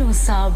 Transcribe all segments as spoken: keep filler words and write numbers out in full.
No साब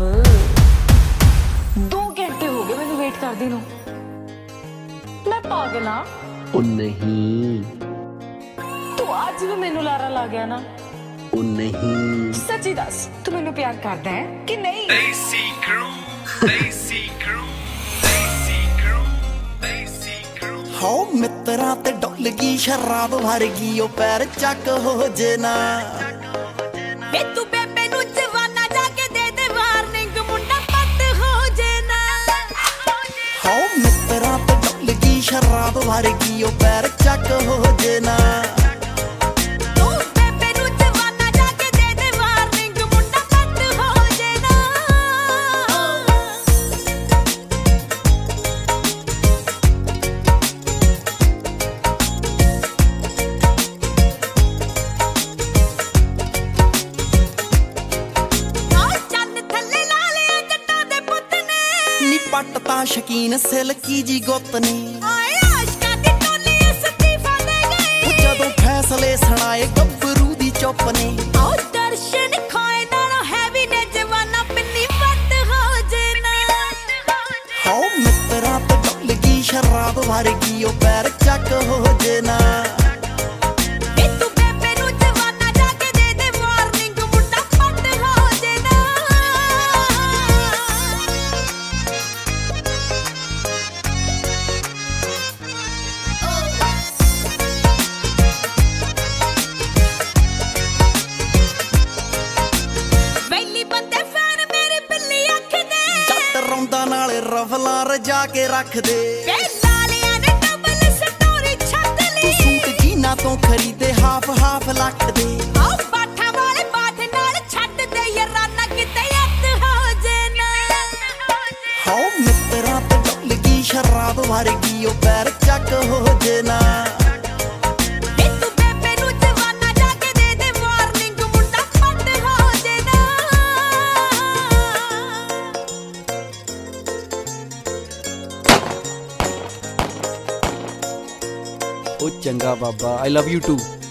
दो घंटे हो गए मैंने वेट करदी नू। मैं पागल हाँ? ओ नहीं, तू आज भी मैनू लारा ला गया ना? ओ नहीं, सच्ची दस तू मैनू प्यार करदा है कि नहीं? Desi crew, Desi crew, Desi crew, Desi crew। हो मित्रा ते डुल गई शराब भर गई ओ पैर चक हो जेना। वे तू बेबे नू जवाना जाके दे दे वार्निंग मुंडा पत हो जेना। हो मित्रा ते डुल गई शराब भर गई ओ पैर चक हो जेना। तू बेबे नू जवाना जाके दे दे वार्निंग मुंडा पत हो जेना। पट तां शकीन सिल्की जी गुत ने जदों फैसले सुनाए गब्बरू दी चुप ने। दर्शन खाए नाल हैवी ने जवाना पिन्नी वट हो जेना। हो मित्रा ते डुल गई शराब भर गई ओ पैर चक हो जेना। रफला रजा के रख दे तू सूट जीना तो खरीदे हाफ हाफ लख दे। हो मित्रा ते डुल गई शराब भर गई ओ पैर चक हो जेना। ओ चंगा बाबा, आई लव यू टू।